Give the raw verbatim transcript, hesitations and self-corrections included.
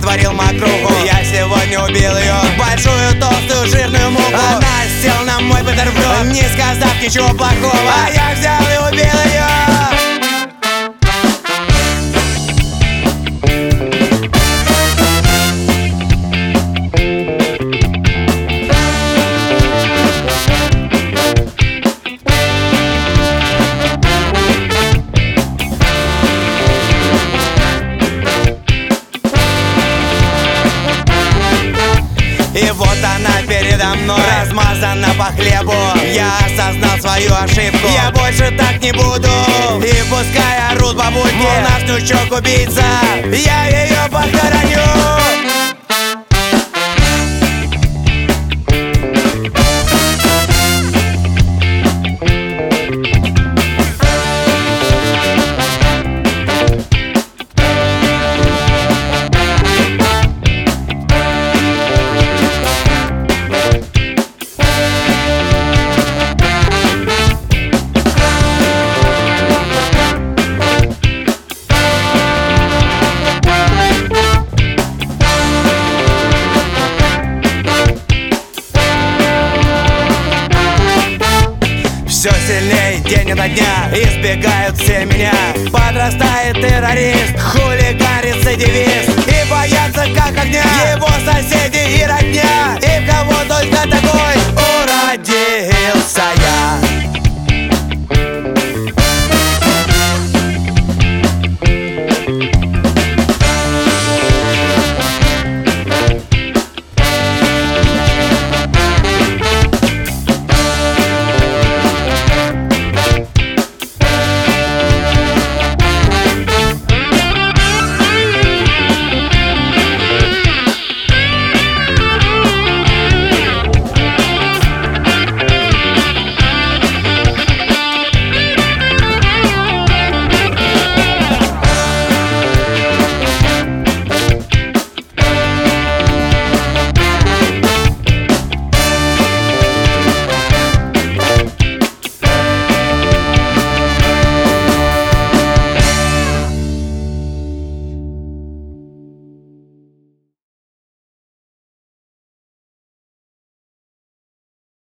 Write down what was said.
сотворил макруху. Я сегодня убил ее, большую, толстую, жирную муху. Она села на мой бутерброд, не сказав ничего плохого, а я взял и убил ее. И вот она передо мной, размазана по хлебу. Я осознал свою ошибку, я больше так не буду. И пускай орут бабульки, мол, наш внучок убийца, я ее похороню. Все сильней день ото дня, избегают все меня. Подрастает террорист, хулиган, рецидивист, и боятся как огня. Его